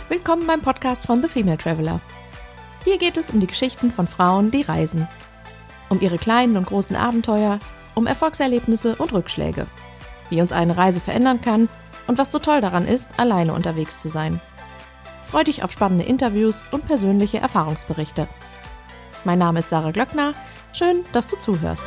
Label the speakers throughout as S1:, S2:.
S1: Willkommen beim Podcast von The Female Traveler. Hier geht es um die Geschichten von Frauen, die reisen. Um ihre kleinen und großen Abenteuer, um Erfolgserlebnisse und Rückschläge. Wie uns eine Reise verändern kann und was so toll daran ist, alleine unterwegs zu sein. Freu dich auf spannende Interviews und persönliche Erfahrungsberichte. Mein Name ist Sarah Glöckner. Schön, dass du zuhörst.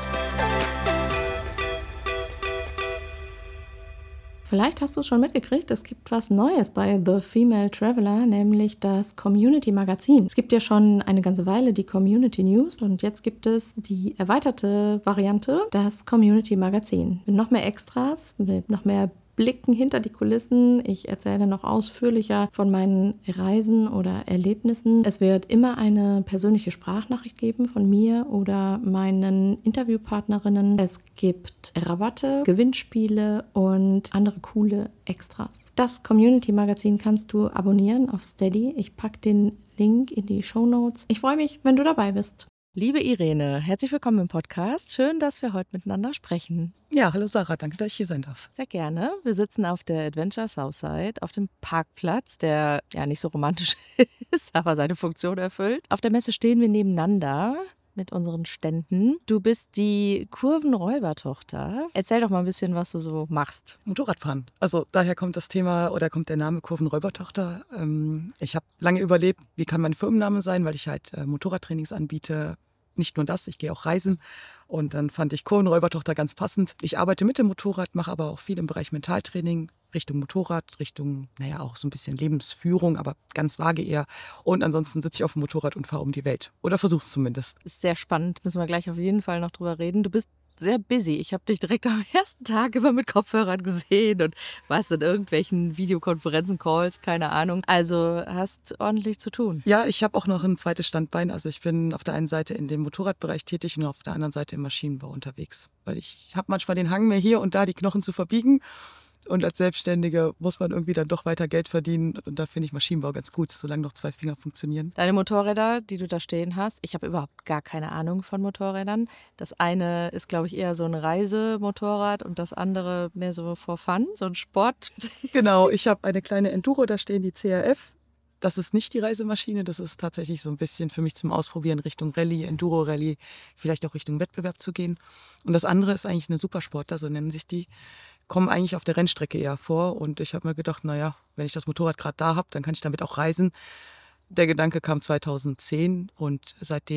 S1: Vielleicht hast du es schon mitgekriegt, es gibt was Neues bei The Female Traveler, nämlich das Community Magazin. Es gibt ja schon eine ganze Weile die Community News und jetzt gibt es die erweiterte Variante, das Community Magazin. Mit noch mehr Extras, mit noch mehr Blicken hinter die Kulissen. Ich erzähle noch ausführlicher von meinen Reisen oder Erlebnissen. Es wird immer eine persönliche Sprachnachricht geben von mir oder meinen Interviewpartnerinnen. Es gibt Rabatte, Gewinnspiele und andere coole Extras. Das Community-Magazin kannst du abonnieren auf Steady. Ich packe den Link in die Shownotes. Ich freue mich, wenn du dabei bist. Liebe Irene, herzlich willkommen im Podcast. Schön, dass wir heute miteinander sprechen.
S2: Ja, hallo Sarah, danke, dass ich hier sein darf.
S1: Sehr gerne. Wir sitzen auf der Adventure Southside auf dem Parkplatz, der ja nicht so romantisch ist, aber seine Funktion erfüllt. Auf der Messe stehen wir nebeneinander mit unseren Ständen. Du bist die Kurvenräubertochter. Erzähl doch mal ein bisschen, was du so machst.
S2: Motorradfahren. Also daher kommt das Thema oder kommt der Name Kurvenräubertochter. Ich habe lange überlebt, wie kann mein Firmenname sein, weil ich halt Motorradtrainings anbiete. Nicht nur das, ich gehe auch reisen und dann fand ich Kurvenräubertochter ganz passend. Ich arbeite mit dem Motorrad, mache aber auch viel im Bereich Mentaltraining, Richtung Motorrad, Richtung, auch so ein bisschen Lebensführung, aber ganz vage eher. Und ansonsten sitze ich auf dem Motorrad und fahre um die Welt. Oder versuche es zumindest.
S1: Ist sehr spannend, müssen wir gleich auf jeden Fall noch drüber reden. Du bist sehr busy. Ich habe dich direkt am ersten Tag immer mit Kopfhörern gesehen und warst in irgendwelchen Videokonferenzen, Calls, keine Ahnung. Also hast ordentlich zu tun.
S2: Ja, ich habe auch noch ein zweites Standbein. Also ich bin auf der einen Seite in dem Motorradbereich tätig und auf der anderen Seite im Maschinenbau unterwegs. Weil ich habe manchmal den Hang, mir hier und da die Knochen zu verbiegen. Und als Selbstständige muss man irgendwie dann doch weiter Geld verdienen. Und da finde ich Maschinenbau ganz gut, solange noch 2 Finger funktionieren.
S1: Deine Motorräder, die du da stehen hast, ich habe überhaupt gar keine Ahnung von Motorrädern. Das eine ist, glaube ich, eher so ein Reisemotorrad und das andere mehr so for fun, so ein Sport.
S2: Genau, ich habe eine kleine Enduro, da stehen die CRF. Das ist nicht die Reisemaschine, das ist tatsächlich so ein bisschen für mich zum Ausprobieren Richtung Rallye, Enduro-Rallye, vielleicht auch Richtung Wettbewerb zu gehen. Und das andere ist eigentlich eine Supersportler, so nennen sich die, kommen eigentlich auf der Rennstrecke eher vor. Und ich habe mir gedacht, wenn ich das Motorrad gerade da habe, dann kann ich damit auch reisen. Der Gedanke kam 2010 und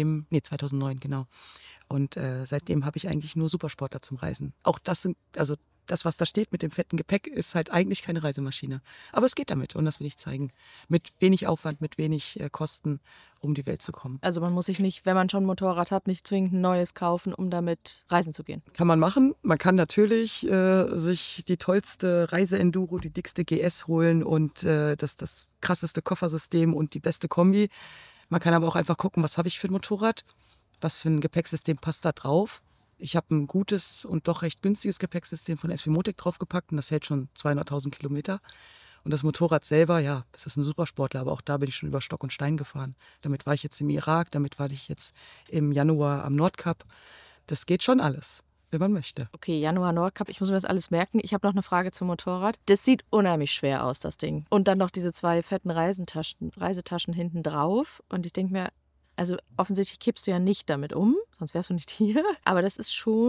S2: 2009, genau. Und seitdem habe ich eigentlich nur Supersportler zum Reisen. Auch das, was da steht mit dem fetten Gepäck, ist halt eigentlich keine Reisemaschine. Aber es geht damit und das will ich zeigen. Mit wenig Aufwand, mit wenig Kosten, um die Welt zu kommen.
S1: Also man muss sich nicht, wenn man schon ein Motorrad hat, nicht zwingend ein neues kaufen, um damit reisen zu gehen.
S2: Kann man machen. Man kann natürlich sich die tollste Reiseenduro, die dickste GS holen und das krasseste Koffersystem und die beste Kombi. Man kann aber auch einfach gucken, was habe ich für ein Motorrad, was für ein Gepäcksystem passt da drauf. Ich habe ein gutes und doch recht günstiges Gepäcksystem von SW-Motec draufgepackt und das hält schon 200.000 Kilometer. Und das Motorrad selber, das ist ein Supersportler, aber auch da bin ich schon über Stock und Stein gefahren. Damit war ich jetzt im Irak, damit war ich jetzt im Januar am Nordkap. Das geht schon alles, wenn man möchte.
S1: Okay, Januar Nordkap, ich muss mir das alles merken. Ich habe noch eine Frage zum Motorrad. Das sieht unheimlich schwer aus, das Ding. Und dann noch diese 2 fetten Reisetaschen hinten drauf. Und ich denke mir, also offensichtlich kippst du ja nicht damit um, sonst wärst du nicht hier. Aber das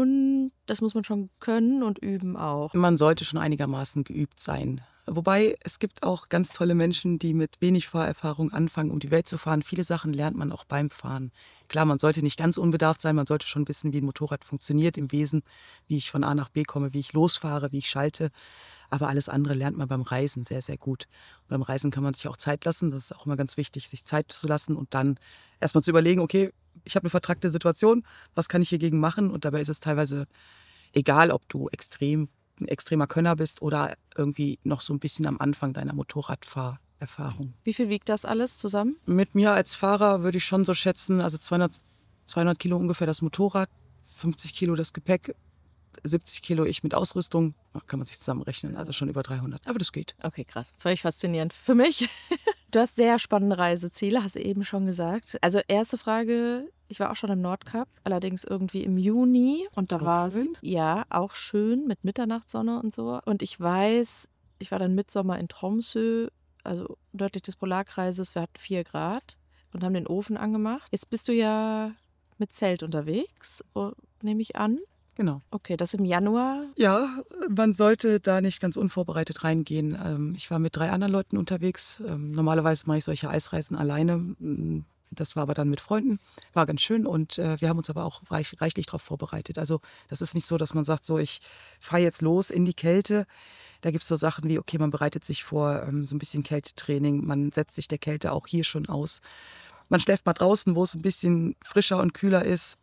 S1: muss man schon können und üben auch.
S2: Man sollte schon einigermaßen geübt sein. Wobei, es gibt auch ganz tolle Menschen, die mit wenig Fahrerfahrung anfangen, um die Welt zu fahren. Viele Sachen lernt man auch beim Fahren. Klar, man sollte nicht ganz unbedarft sein, man sollte schon wissen, wie ein Motorrad funktioniert im Wesen, wie ich von A nach B komme, wie ich losfahre, wie ich schalte. Aber alles andere lernt man beim Reisen sehr, sehr gut. Und beim Reisen kann man sich auch Zeit lassen, das ist auch immer ganz wichtig, sich Zeit zu lassen und dann erstmal zu überlegen, okay, ich habe eine vertrackte Situation, was kann ich hiergegen machen? Und dabei ist es teilweise egal, ob du ein extremer Könner bist oder irgendwie noch so ein bisschen am Anfang deiner Motorradfahrerfahrung.
S1: Wie viel wiegt das alles zusammen?
S2: Mit mir als Fahrer würde ich schon so schätzen, also 200 Kilo ungefähr das Motorrad, 50 Kilo das Gepäck, 70 Kilo ich mit Ausrüstung, kann man sich zusammenrechnen, also schon über 300. Aber das geht.
S1: Okay, krass. Völlig faszinierend für mich. Du hast sehr spannende Reiseziele, hast du eben schon gesagt. Also erste Frage, ich war auch schon im Nordkap, allerdings irgendwie im Juni. Und da war es, ja, auch schön mit Mitternachtssonne und so. Und ich weiß, ich war dann Mitsommer in Tromsø, also nördlich des Polarkreises, wir hatten 4 Grad und haben den Ofen angemacht. Jetzt bist du ja mit Zelt unterwegs, nehme ich an.
S2: Genau.
S1: Okay, das im Januar.
S2: Ja, man sollte da nicht ganz unvorbereitet reingehen. Ich war mit 3 anderen Leuten unterwegs. Normalerweise mache ich solche Eisreisen alleine. Das war aber dann mit Freunden. War ganz schön und wir haben uns aber auch reichlich darauf vorbereitet. Also das ist nicht so, dass man sagt, so ich fahre jetzt los in die Kälte. Da gibt es so Sachen wie, okay, man bereitet sich vor, so ein bisschen Kältetraining. Man setzt sich der Kälte auch hier schon aus. Man schläft mal draußen, wo es ein bisschen frischer und kühler ist.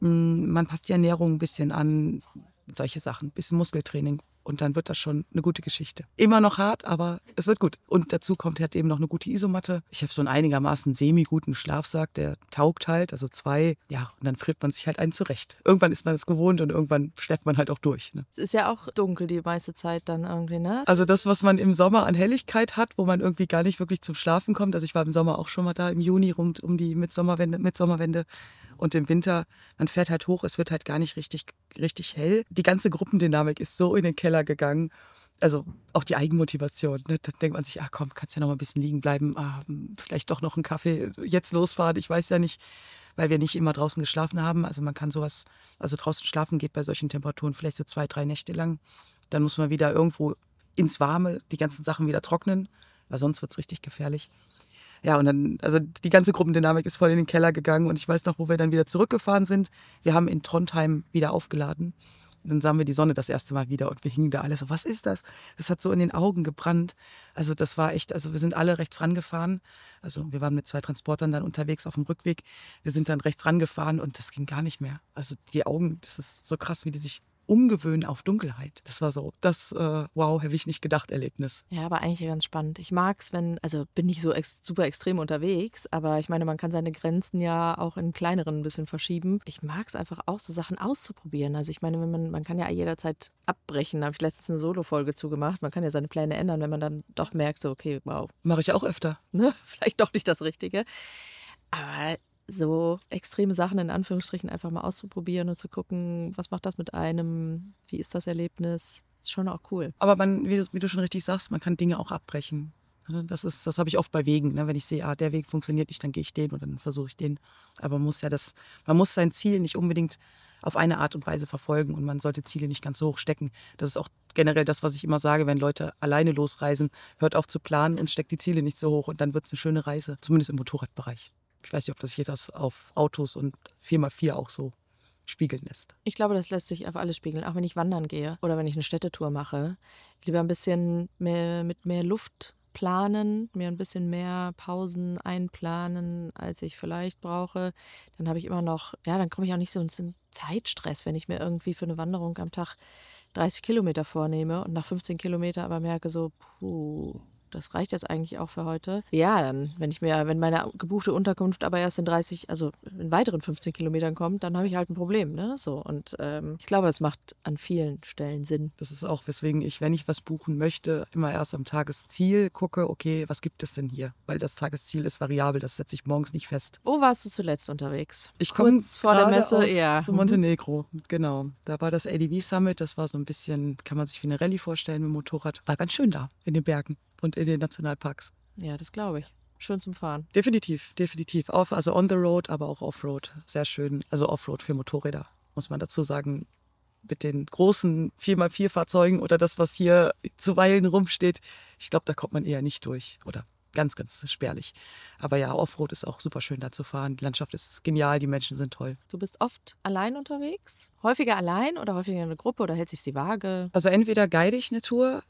S2: Man passt die Ernährung ein bisschen an, solche Sachen, ein bisschen Muskeltraining und dann wird das schon eine gute Geschichte. Immer noch hart, aber es wird gut. Und dazu kommt halt eben noch eine gute Isomatte. Ich habe so einen einigermaßen semi-guten Schlafsack, der taugt halt, also 2. Ja, und dann friert man sich halt einen zurecht. Irgendwann ist man es gewohnt und irgendwann schläft man halt auch durch. Ne?
S1: Es ist ja auch dunkel die meiste Zeit dann irgendwie, ne?
S2: Also das, was man im Sommer an Helligkeit hat, wo man irgendwie gar nicht wirklich zum Schlafen kommt. Also ich war im Sommer auch schon mal da, im Juni rund um die Mitsommerwende. Und im Winter, man fährt halt hoch, es wird halt gar nicht richtig hell. Die ganze Gruppendynamik ist so in den Keller gegangen. Also auch die Eigenmotivation. Ne? Da denkt man sich, komm, kannst ja noch mal ein bisschen liegen bleiben. Vielleicht doch noch einen Kaffee, jetzt losfahren. Ich weiß ja nicht, weil wir nicht immer draußen geschlafen haben. Also man kann sowas, also draußen schlafen geht bei solchen Temperaturen vielleicht so 2, 3 Nächte lang. Dann muss man wieder irgendwo ins Warme die ganzen Sachen wieder trocknen, weil sonst wird es richtig gefährlich. Ja, und dann, also die ganze Gruppendynamik ist voll in den Keller gegangen und ich weiß noch, wo wir dann wieder zurückgefahren sind. Wir haben in Trondheim wieder aufgeladen. Dann sahen wir die Sonne das erste Mal wieder und wir hingen da alle so, was ist das? Das hat so in den Augen gebrannt. Also das war echt, also wir sind alle rechts rangefahren. Also wir waren mit 2 Transportern dann unterwegs auf dem Rückweg. Wir sind dann rechts rangefahren und das ging gar nicht mehr. Also die Augen, das ist so krass, wie die sich umgewöhnen auf Dunkelheit. Das war so, wow, hätte ich nicht gedacht, Erlebnis.
S1: Ja, aber eigentlich ganz spannend. Ich mag es, also bin nicht so super extrem unterwegs, aber ich meine, man kann seine Grenzen ja auch in kleineren ein bisschen verschieben. Ich mag es einfach auch, so Sachen auszuprobieren. Also ich meine, man kann ja jederzeit abbrechen, da habe ich letztens eine Solo-Folge zugemacht. Man kann ja seine Pläne ändern, wenn man dann doch merkt, so okay, wow.
S2: Mache ich auch öfter.
S1: Ne? Vielleicht doch nicht das Richtige. Aber so extreme Sachen in Anführungsstrichen einfach mal auszuprobieren und zu gucken, was macht das mit einem, wie ist das Erlebnis, ist schon auch cool.
S2: Aber wie du schon richtig sagst, man kann Dinge auch abbrechen. Das habe ich oft bei Wegen. Wenn ich sehe, der Weg funktioniert nicht, dann gehe ich den und dann versuche ich den. Aber man muss sein Ziel nicht unbedingt auf eine Art und Weise verfolgen und man sollte Ziele nicht ganz so hoch stecken. Das ist auch generell das, was ich immer sage, wenn Leute alleine losreisen, hört auf zu planen und steckt die Ziele nicht so hoch und dann wird es eine schöne Reise, zumindest im Motorradbereich. Ich weiß nicht, ob das hier das auf Autos und 4x4 auch so spiegeln lässt.
S1: Ich glaube, das lässt sich auf alles spiegeln, auch wenn ich wandern gehe oder wenn ich eine Städtetour mache. Lieber ein bisschen mit mehr Luft planen, mir ein bisschen mehr Pausen einplanen, als ich vielleicht brauche. Dann habe ich immer noch, dann komme ich auch nicht so in Zeitstress, wenn ich mir irgendwie für eine Wanderung am Tag 30 Kilometer vornehme und nach 15 Kilometer aber merke so, das reicht jetzt eigentlich auch für heute. Ja, dann, wenn meine gebuchte Unterkunft aber erst in weiteren 15 Kilometern kommt, dann habe ich halt ein Problem, ne? So, und ich glaube, es macht an vielen Stellen Sinn.
S2: Das ist auch, weswegen ich, wenn ich was buchen möchte, immer erst am Tagesziel gucke, okay, was gibt es denn hier? Weil das Tagesziel ist variabel, das setze ich morgens nicht fest.
S1: Wo warst du zuletzt unterwegs?
S2: Ich komme
S1: vor der Messe
S2: aus Montenegro, genau. Da war das ADV Summit, das war so ein bisschen, kann man sich wie eine Rallye vorstellen mit dem Motorrad. War ganz schön da, in den Bergen und in den Nationalparks.
S1: Ja, das glaube ich. Schön zum Fahren.
S2: Definitiv. Also on the road, aber auch off-road. Sehr schön. Also off-road für Motorräder, muss man dazu sagen. Mit den großen 4x4-Fahrzeugen oder das, was hier zuweilen rumsteht, ich glaube, da kommt man eher nicht durch. Oder ganz, ganz spärlich. Aber ja, Offroad ist auch super schön da zu fahren. Die Landschaft ist genial, die Menschen sind toll.
S1: Du bist oft allein unterwegs? Häufiger allein oder häufiger in einer Gruppe oder hält sich die Waage?
S2: Also entweder guide ich eine Tour.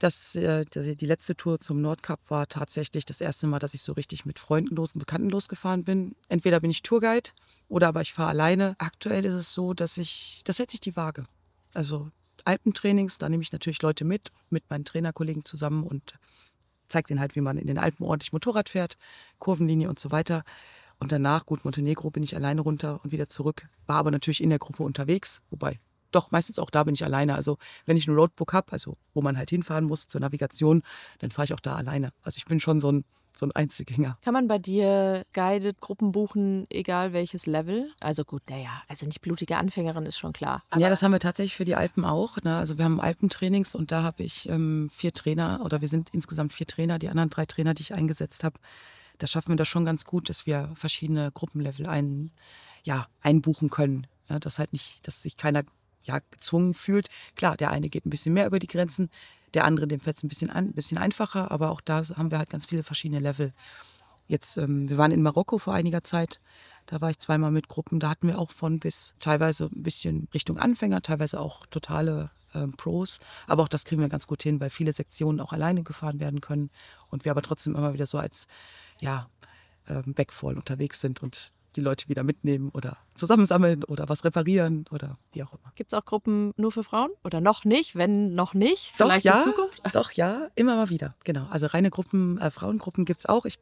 S2: Die letzte Tour zum Nordkap war tatsächlich das erste Mal, dass ich so richtig mit Freunden und Bekannten losgefahren bin. Entweder bin ich Tourguide oder aber ich fahre alleine. Aktuell ist es so, das hält sich die Waage. Also Alpentrainings, da nehme ich natürlich Leute mit meinen Trainerkollegen zusammen und zeige denen halt, wie man in den Alpen ordentlich Motorrad fährt, Kurvenlinie und so weiter. Und danach, gut, Montenegro bin ich alleine runter und wieder zurück. War aber natürlich in der Gruppe unterwegs, wobei doch, meistens auch da bin ich alleine. Also wenn ich ein Roadbook habe, also wo man halt hinfahren muss zur Navigation, dann fahre ich auch da alleine. Also ich bin schon so so ein Einzelgänger.
S1: Kann man bei dir guided Gruppen buchen, egal welches Level? Also gut, naja, also nicht blutige Anfängerin ist schon klar.
S2: Ja, das haben wir tatsächlich für die Alpen auch. Ne? Also wir haben Alpentrainings und da habe ich 4 Trainer oder wir sind insgesamt 4 Trainer. Die anderen 3 Trainer, die ich eingesetzt habe, da schaffen wir das schon ganz gut, dass wir verschiedene Gruppenlevel einbuchen können. Ja, dass sich keiner gezwungen fühlt. Klar, der eine geht ein bisschen mehr über die Grenzen, der andere, dem fällt es ein bisschen einfacher, aber auch da haben wir halt ganz viele verschiedene Level. Jetzt, wir waren in Marokko vor einiger Zeit, da war ich 2-mal mit Gruppen, da hatten wir auch von bis teilweise ein bisschen Richtung Anfänger, teilweise auch totale Pros, aber auch das kriegen wir ganz gut hin, weil viele Sektionen auch alleine gefahren werden können und wir aber trotzdem immer wieder so als Backfall unterwegs sind und die Leute wieder mitnehmen oder zusammensammeln oder was reparieren oder wie auch immer.
S1: Gibt es auch Gruppen nur für Frauen? Oder noch nicht? Wenn noch nicht, vielleicht in Zukunft?
S2: Doch, ja, immer mal wieder, genau. Also reine Gruppen, Frauengruppen gibt es auch. Ich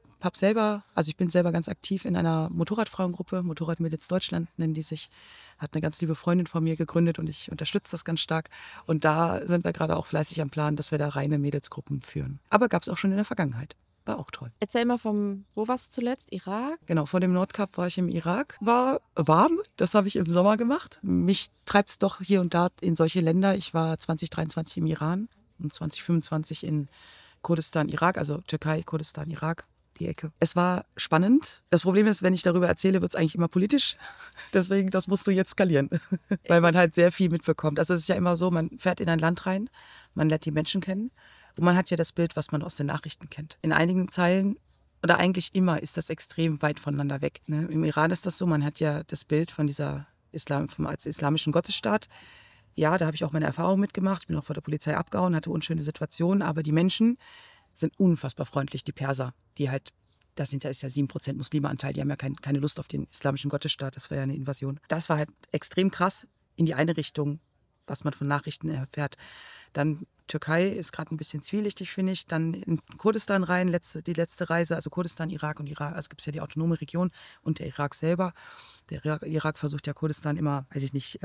S2: bin selber ganz aktiv in einer Motorradfrauengruppe, Motorradmädels Deutschland nennen die sich. Hat eine ganz liebe Freundin von mir gegründet und ich unterstütze das ganz stark. Und da sind wir gerade auch fleißig am Plan, dass wir da reine Mädelsgruppen führen. Aber gab es auch schon in der Vergangenheit. War auch toll.
S1: Erzähl mal wo warst du zuletzt? Irak?
S2: Genau, vor dem Nordkap war ich im Irak. War warm, das habe ich im Sommer gemacht. Mich treibt es doch hier und da in solche Länder. Ich war 2023 im Iran und 2025 in Kurdistan, Irak, also Türkei, Kurdistan, Irak, die Ecke. Es war spannend. Das Problem ist, wenn ich darüber erzähle, wird es eigentlich immer politisch. Deswegen, das musst du jetzt skalieren, weil man halt sehr viel mitbekommt. Also es ist ja immer so, man fährt in ein Land rein, man lernt die Menschen kennen. Und man hat ja das Bild, was man aus den Nachrichten kennt. In einigen Teilen oder eigentlich immer ist das extrem weit voneinander weg. Ne? Im Iran ist das so, man hat ja das Bild von dieser als islamischen Gottesstaat. Ja, da habe ich auch meine Erfahrung mitgemacht. Ich bin auch vor der Polizei abgehauen, hatte unschöne Situationen. Aber die Menschen sind unfassbar freundlich, die Perser. Die halt, ist ja 7% Muslimeanteil, die haben ja keine Lust auf den islamischen Gottesstaat. Das war ja eine Invasion. Das war halt extrem krass in die eine Richtung, was man von Nachrichten erfährt. Dann Türkei ist gerade ein bisschen zwielichtig, finde ich. Dann in Kurdistan rein, die letzte Reise, also Kurdistan, Irak und Irak. Also gibt es ja die autonome Region und der Irak selber. Der Irak versucht ja Kurdistan immer, weiß ich nicht,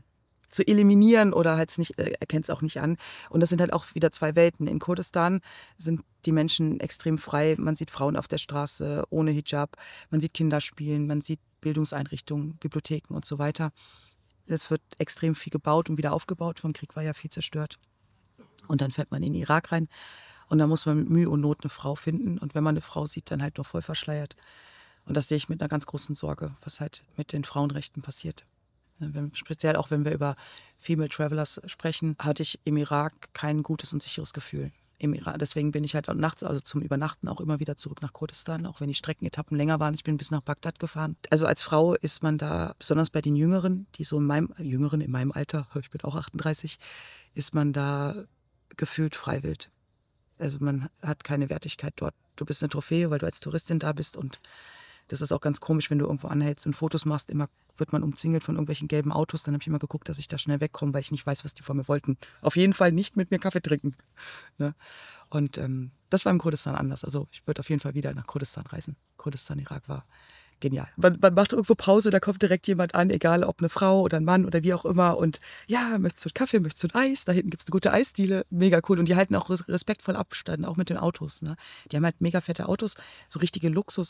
S2: zu eliminieren oder halt nicht, erkennt es auch nicht an. Und das sind halt auch wieder 2 Welten. In Kurdistan sind die Menschen extrem frei. Man sieht Frauen auf der Straße ohne Hijab. Man sieht Kinder spielen, man sieht Bildungseinrichtungen, Bibliotheken und so weiter. Es wird extrem viel gebaut und wieder aufgebaut. Vom Krieg war ja viel zerstört. Und dann fährt man in den Irak rein und da muss man mit Mühe und Not eine Frau finden. Und wenn man eine Frau sieht, dann halt nur voll verschleiert. Und das sehe ich mit einer ganz großen Sorge, was halt mit den Frauenrechten passiert. Speziell auch, wenn wir über Female Travelers sprechen, hatte ich im Irak kein gutes und sicheres Gefühl. Im Irak. Deswegen bin ich halt nachts, also zum Übernachten, auch immer wieder zurück nach Kurdistan, auch wenn die Streckenetappen länger waren. Ich bin bis nach Bagdad gefahren. Also als Frau ist man da, besonders bei den Jüngeren, die so in meinem Alter, ich bin auch 38, ist man da gefühlt freiwillig. Also man hat keine Wertigkeit dort. Du bist eine Trophäe, weil du als Touristin da bist und das ist auch ganz komisch, wenn du irgendwo anhältst und Fotos machst, immer wird man umzingelt von irgendwelchen gelben Autos. Dann habe ich immer geguckt, dass ich da schnell wegkomme, weil ich nicht weiß, was die von mir wollten. Auf jeden Fall nicht mit mir Kaffee trinken. Ne? Und das war im Kurdistan anders. Also ich würde auf jeden Fall wieder nach Kurdistan reisen. Kurdistan, Irak war genial. Man macht irgendwo Pause, da kommt direkt jemand an, egal ob eine Frau oder ein Mann oder wie auch immer. Und ja, möchtest du einen Kaffee, möchtest du ein Eis? Da hinten gibt es eine gute Eisdiele. Mega cool. Und die halten auch respektvoll Abstand, auch mit den Autos. Ne? Die haben halt mega fette Autos, so richtige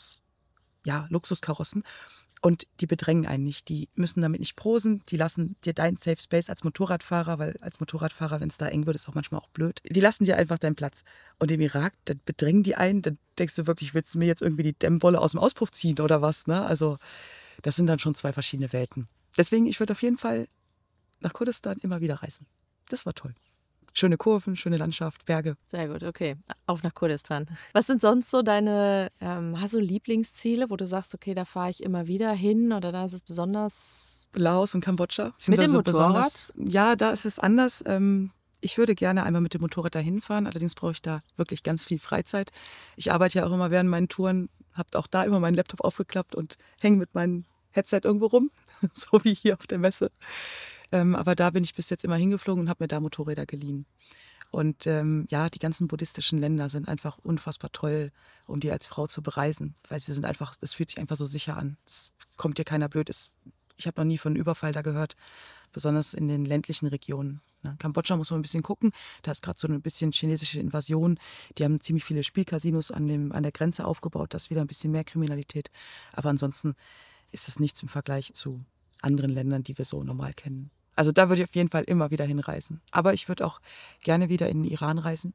S2: Luxuskarossen. Und die bedrängen einen nicht. Die müssen damit nicht posen. Die lassen dir deinen Safe Space als Motorradfahrer, weil als Motorradfahrer, wenn es da eng wird, ist auch manchmal auch blöd. Die lassen dir einfach deinen Platz. Und im Irak, dann bedrängen die einen. Dann denkst du wirklich, willst du mir jetzt irgendwie die Dämmwolle aus dem Auspuff ziehen oder was? Ne? Also das sind dann schon 2 verschiedene Welten. Deswegen, ich würde auf jeden Fall nach Kurdistan immer wieder reisen. Das war toll. Schöne Kurven, schöne Landschaft, Berge.
S1: Sehr gut, okay. Auf nach Kurdistan. Was sind sonst so hast du Lieblingsziele, wo du sagst, okay, da fahre ich immer wieder hin oder da ist es besonders...
S2: Laos und Kambodscha.
S1: Mit dem Motorrad?
S2: Ja, da ist es anders. Ich würde gerne einmal mit dem Motorrad dahin fahren, allerdings brauche ich da wirklich ganz viel Freizeit. Ich arbeite ja auch immer während meinen Touren, habe auch da immer meinen Laptop aufgeklappt und hänge mit meinem Headset irgendwo rum, so wie hier auf der Messe. Aber da bin ich bis jetzt immer hingeflogen und habe mir da Motorräder geliehen. Und die ganzen buddhistischen Länder sind einfach unfassbar toll, um die als Frau zu bereisen. Weil es fühlt sich einfach so sicher an. Es kommt dir keiner blöd. Ich habe noch nie von einem Überfall da gehört, besonders in den ländlichen Regionen. Ne? Kambodscha muss man ein bisschen gucken. Da ist gerade so ein bisschen chinesische Invasion. Die haben ziemlich viele Spielcasinos an der Grenze aufgebaut. Das ist wieder ein bisschen mehr Kriminalität. Aber ansonsten ist es nichts im Vergleich zu anderen Ländern, die wir so normal kennen. Also da würde ich auf jeden Fall immer wieder hinreisen. Aber ich würde auch gerne wieder in den Iran reisen,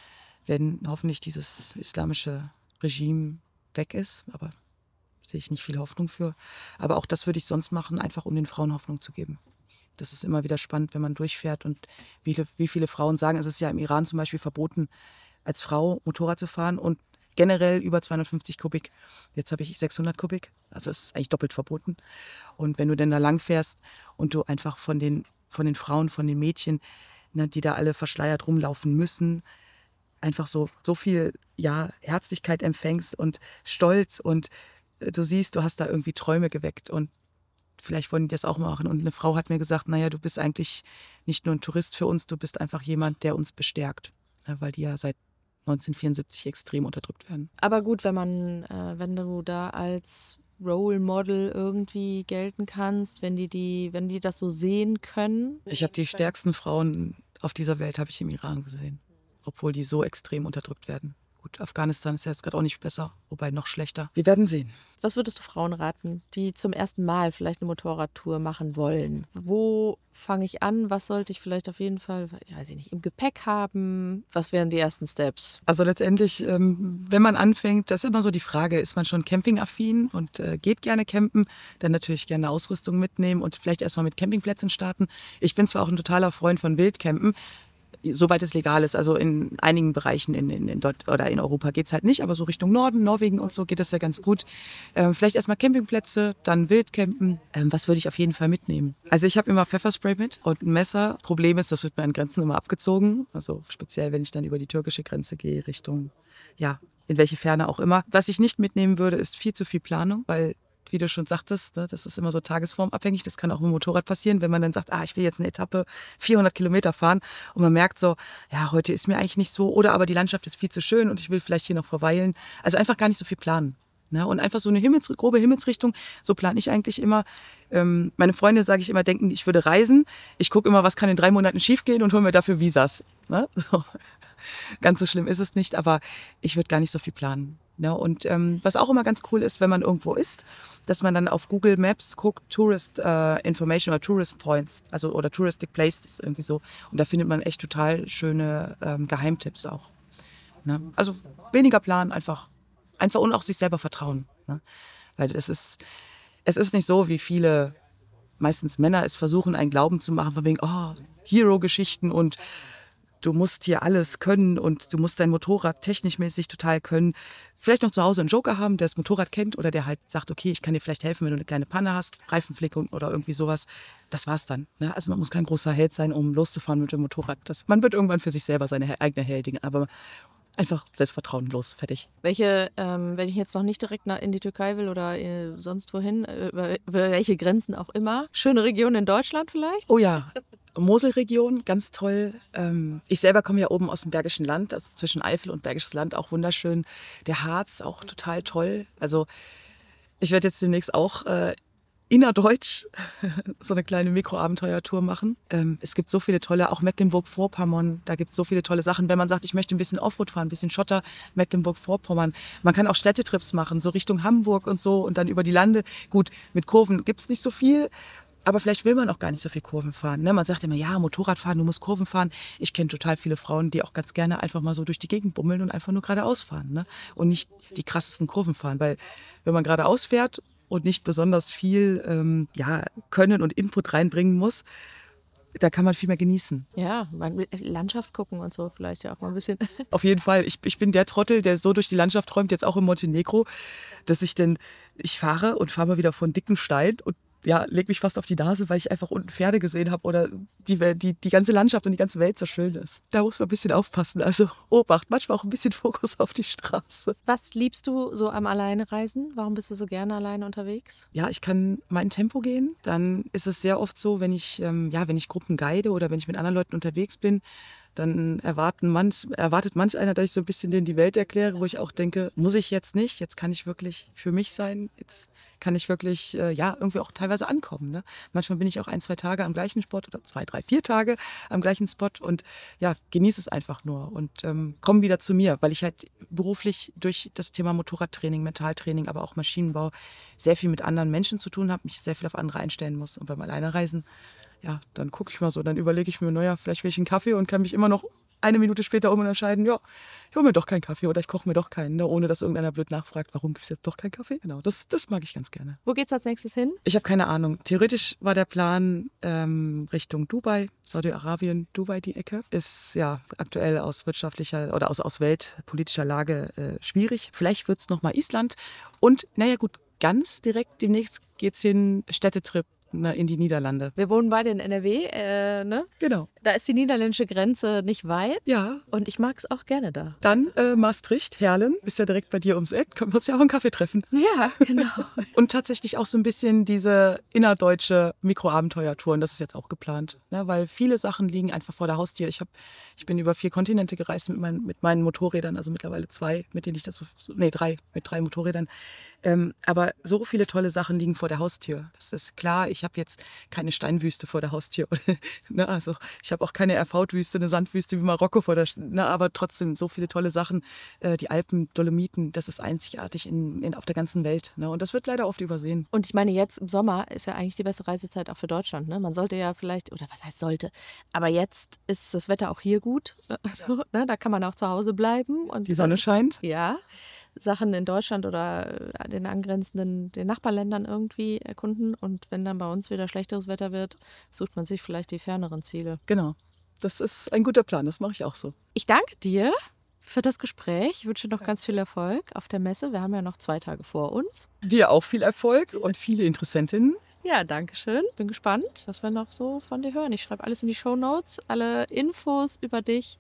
S2: wenn hoffentlich dieses islamische Regime weg ist. Aber sehe ich nicht viel Hoffnung für. Aber auch das würde ich sonst machen, einfach um den Frauen Hoffnung zu geben. Das ist immer wieder spannend, wenn man durchfährt und wie viele Frauen sagen, es ist ja im Iran zum Beispiel verboten, als Frau Motorrad zu fahren und generell über 250 Kubik. Jetzt habe ich 600 Kubik, also es ist eigentlich doppelt verboten. Und wenn du denn da lang fährst und du einfach von den Frauen, von den Mädchen, ne, die da alle verschleiert rumlaufen müssen, einfach so viel Herzlichkeit empfängst und Stolz und du siehst, du hast da irgendwie Träume geweckt und vielleicht wollen die das auch machen. Und eine Frau hat mir gesagt, naja, du bist eigentlich nicht nur ein Tourist für uns, du bist einfach jemand, der uns bestärkt. Ja, weil die ja seit 1974 extrem unterdrückt werden.
S1: Aber gut, wenn du da als Role Model irgendwie gelten kannst, wenn die das so sehen können.
S2: Ich habe die stärksten Frauen auf dieser Welt habe ich im Iran gesehen, obwohl die so extrem unterdrückt werden. Gut, Afghanistan ist ja jetzt gerade auch nicht besser, wobei noch schlechter. Wir werden sehen.
S1: Was würdest du Frauen raten, die zum ersten Mal vielleicht eine Motorradtour machen wollen? Wo fange ich an? Was sollte ich vielleicht auf jeden Fall, weiß ich nicht, im Gepäck haben? Was wären die ersten Steps?
S2: Also letztendlich, wenn man anfängt, das ist immer so die Frage, ist man schon campingaffin und geht gerne campen, dann natürlich gerne Ausrüstung mitnehmen und vielleicht erstmal mit Campingplätzen starten. Ich bin zwar auch ein totaler Freund von Wildcampen, soweit es legal ist. Also in einigen Bereichen in Europa geht es halt nicht, aber so Richtung Norden, Norwegen und so geht das ja ganz gut. Vielleicht erstmal Campingplätze, dann Wildcampen. Was würde ich auf jeden Fall mitnehmen? Also ich habe immer Pfefferspray mit und ein Messer. Problem ist, das wird mir an Grenzen immer abgezogen. Also speziell, wenn ich dann über die türkische Grenze gehe, Richtung, in welche Ferne auch immer. Was ich nicht mitnehmen würde, ist viel zu viel Planung, weil wie du schon sagtest, ne, das ist immer so tagesformabhängig. Das kann auch mit dem Motorrad passieren, wenn man dann sagt, ich will jetzt eine Etappe 400 Kilometer fahren und man merkt so, heute ist mir eigentlich nicht so oder aber die Landschaft ist viel zu schön und ich will vielleicht hier noch verweilen. Also einfach gar nicht so viel planen. Ne? Und einfach so eine grobe Himmelsrichtung, so plane ich eigentlich immer. Meine Freunde, sage ich immer, denken, ich würde reisen. Ich gucke immer, was kann in 3 Monaten schiefgehen und hole mir dafür Visas. Ne? So. Ganz so schlimm ist es nicht, aber ich würde gar nicht so viel planen. Ja, und was auch immer ganz cool ist, wenn man irgendwo ist, dass man dann auf Google Maps guckt, Tourist Information oder Tourist Points, also oder Touristic Places irgendwie so. Und da findet man echt total schöne Geheimtipps auch. Ne? Also weniger planen, einfach und auch sich selber vertrauen. Ne? Weil es ist nicht so, wie viele, meistens Männer es versuchen, einen Glauben zu machen, von wegen, Hero-Geschichten und du musst hier alles können und du musst dein Motorrad technischmäßig total können. Vielleicht noch zu Hause einen Joker haben, der das Motorrad kennt oder der halt sagt, okay, ich kann dir vielleicht helfen, wenn du eine kleine Panne hast, Reifenflickung oder irgendwie sowas. Das war's dann. Ne? Also man muss kein großer Held sein, um loszufahren mit dem Motorrad. Man wird irgendwann für sich selber seine eigene Heldin, aber einfach Selbstvertrauen, los, fertig.
S1: Wenn ich jetzt noch nicht direkt in die Türkei will oder sonst wohin, über welche Grenzen auch immer, schöne Region in Deutschland vielleicht?
S2: Oh ja. Moselregion, ganz toll. Ich selber komme ja oben aus dem Bergischen Land, also zwischen Eifel und Bergisches Land, auch wunderschön. Der Harz, auch total toll. Also ich werde jetzt demnächst auch innerdeutsch so eine kleine Mikroabenteuertour machen. Es gibt so viele tolle, auch Mecklenburg-Vorpommern, da gibt es so viele tolle Sachen. Wenn man sagt, ich möchte ein bisschen Offroad fahren, ein bisschen Schotter, Mecklenburg-Vorpommern. Man kann auch Städtetrips machen, so Richtung Hamburg und so und dann über die Lande. Gut, mit Kurven gibt es nicht so viel. Aber vielleicht will man auch gar nicht so viel Kurven fahren. Ne? Man sagt immer, ja, Motorradfahren, du musst Kurven fahren. Ich kenne total viele Frauen, die auch ganz gerne einfach mal so durch die Gegend bummeln und einfach nur geradeaus fahren. Ne? Und nicht die krassesten Kurven fahren. Weil wenn man geradeaus fährt und nicht besonders viel Können und Input reinbringen muss, da kann man viel mehr genießen.
S1: Ja, Landschaft gucken und so vielleicht ja auch mal ein bisschen.
S2: Auf jeden Fall. Ich bin der Trottel, der so durch die Landschaft träumt, jetzt auch in Montenegro, dass ich fahre mal wieder vor einen dicken Stein und leg mich fast auf die Nase, weil ich einfach unten Pferde gesehen habe oder die ganze Landschaft und die ganze Welt so schön ist. Da muss man ein bisschen aufpassen. Also Obacht, manchmal auch ein bisschen Fokus auf die Straße.
S1: Was liebst du so am Alleinereisen? Warum bist du so gerne alleine unterwegs?
S2: Ja, ich kann mein Tempo gehen. Dann ist es sehr oft so, wenn ich Gruppen guide oder wenn ich mit anderen Leuten unterwegs bin, dann erwartet manch einer, dass ich so ein bisschen denen die Welt erkläre, wo ich auch denke, muss ich jetzt nicht, jetzt kann ich wirklich für mich sein, jetzt kann ich wirklich, irgendwie auch teilweise ankommen. Ne? Manchmal bin ich auch 1, 2 Tage am gleichen Spot oder 2, 3, 4 Tage am gleichen Spot und genieße es einfach nur und komme wieder zu mir, weil ich halt beruflich durch das Thema Motorradtraining, Mentaltraining, aber auch Maschinenbau sehr viel mit anderen Menschen zu tun habe, mich sehr viel auf andere einstellen muss und beim Alleinereisen, dann gucke ich mal so, dann überlege ich mir, vielleicht will ich einen Kaffee und kann mich immer noch 1 Minute später entscheiden, ich hole mir doch keinen Kaffee oder ich koche mir doch keinen, ne, ohne dass irgendeiner blöd nachfragt, warum gibt es jetzt doch keinen Kaffee? Genau, das mag ich ganz gerne.
S1: Wo geht's als nächstes hin?
S2: Ich habe keine Ahnung. Theoretisch war der Plan Richtung Dubai, Saudi-Arabien, Dubai die Ecke. Ist aktuell aus wirtschaftlicher oder aus weltpolitischer Lage schwierig. Vielleicht wird es nochmal Island. Und ganz direkt demnächst geht's hin, Städtetrip in die Niederlande.
S1: Wir wohnen beide in NRW, ne?
S2: Genau.
S1: Da ist die niederländische Grenze nicht weit.
S2: Ja.
S1: Und ich mag es auch gerne da.
S2: Dann Maastricht, Heerlen, bist ja direkt bei dir ums Eck, können wir uns ja auch einen Kaffee treffen.
S1: Ja, genau.
S2: Und tatsächlich auch so ein bisschen diese innerdeutsche Mikroabenteuertouren, das ist jetzt auch geplant. Ne? Weil viele Sachen liegen einfach vor der Haustür. Ich bin über 4 Kontinente gereist mit meinen Motorrädern, also mittlerweile 2, mit denen ich das mit 3 Motorrädern. Aber so viele tolle Sachen liegen vor der Haustür. Das ist klar, ich habe jetzt keine Steinwüste vor der Haustür. Ne? Also ich habe auch keine Erfaut-Wüste, eine Sandwüste wie Marokko vor der aber trotzdem so viele tolle Sachen. Die Alpen, Dolomiten, das ist einzigartig auf der ganzen Welt. Ne? Und das wird leider oft übersehen.
S1: Und ich meine, jetzt im Sommer ist ja eigentlich die beste Reisezeit auch für Deutschland. Ne? Man sollte ja vielleicht, oder was heißt sollte, aber jetzt ist das Wetter auch hier gut. Also, ne? Da kann man auch zu Hause bleiben. Und
S2: die Sonne scheint.
S1: Ja. Sachen in Deutschland oder den angrenzenden, den Nachbarländern irgendwie erkunden. Und wenn dann bei uns wieder schlechteres Wetter wird, sucht man sich vielleicht die ferneren Ziele.
S2: Genau. Das ist ein guter Plan, das mache ich auch so.
S1: Ich danke dir für das Gespräch. Ich wünsche noch ganz viel Erfolg auf der Messe. Wir haben ja noch 2 Tage vor uns.
S2: Dir auch viel Erfolg und viele Interessentinnen.
S1: Ja, danke schön. Bin gespannt, was wir noch so von dir hören. Ich schreibe alles in die Shownotes, alle Infos über dich.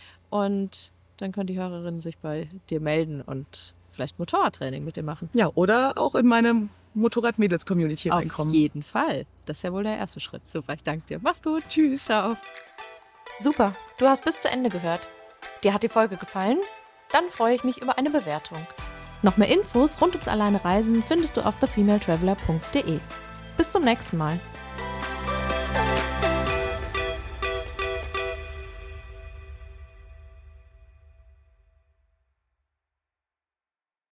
S1: Und dann können die Hörerinnen sich bei dir melden und vielleicht Motorradtraining mit dir machen.
S2: Ja, oder auch in meine Motorrad-Mädels-Community reinkommen.
S1: Auf jeden Fall. Das ist ja wohl der erste Schritt. Super, ich danke dir. Mach's gut.
S2: Tschüss.
S1: Ciao. Super, du hast bis zu Ende gehört. Dir hat die Folge gefallen? Dann freue ich mich über eine Bewertung. Noch mehr Infos rund ums Alleinereisen findest du auf thefemaletraveler.de. Bis zum nächsten Mal.